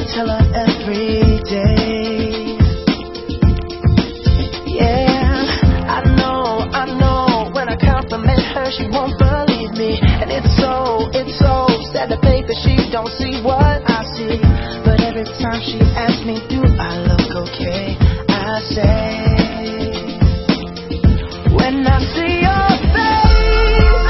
tell her every day. Yeah, I know, when I compliment her, she won't believe me. And it's so sad to think that she don't see what I see. But every time she asks me, do I look okay, I say, when I see your face,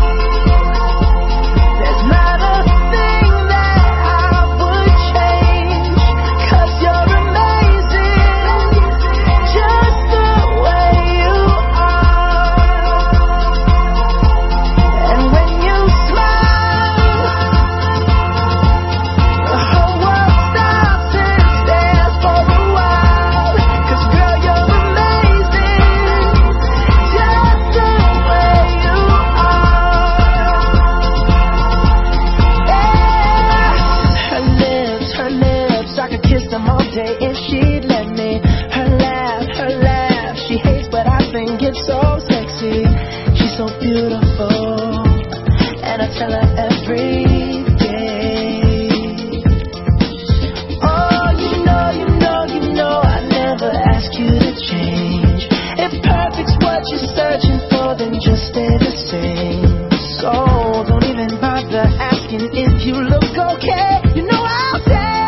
there's not a thing that I would change, 'cause you're amazing, just the way you are. And when you smile, the whole world stops and stares for a while, 'cause girl, you're amazing, just the way you are. Yeah. Her lips, I could kiss them all day if she'd let me. Her laugh, she hates, but I think it's so sexy. She's so beautiful, and I tell her every day. Oh, you know, I never ask you to change. If perfect's what you're searching for, then just stay the same. So don't even bother asking if you look okay. You know I'll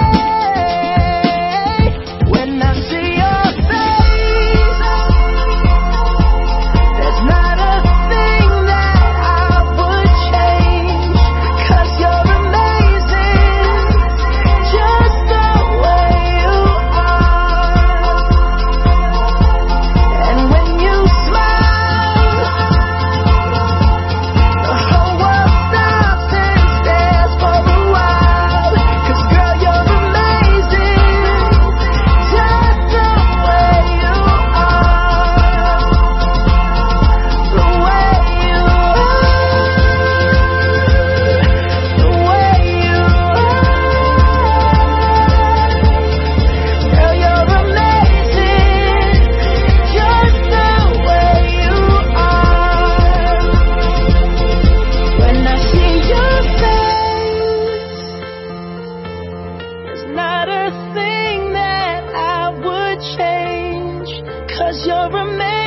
say, when I see your face, there's not a thing that I would change, 'cause you're amazing, just the way you are. And when you smile, the whole world stops and stares for a while, 'cause girl, you're amazing, just the way you are. The way you are, the way you are. Girl, you're amazing, just the way you are. When I see your face, there's not a thing that I would change, 'cause you're amazing.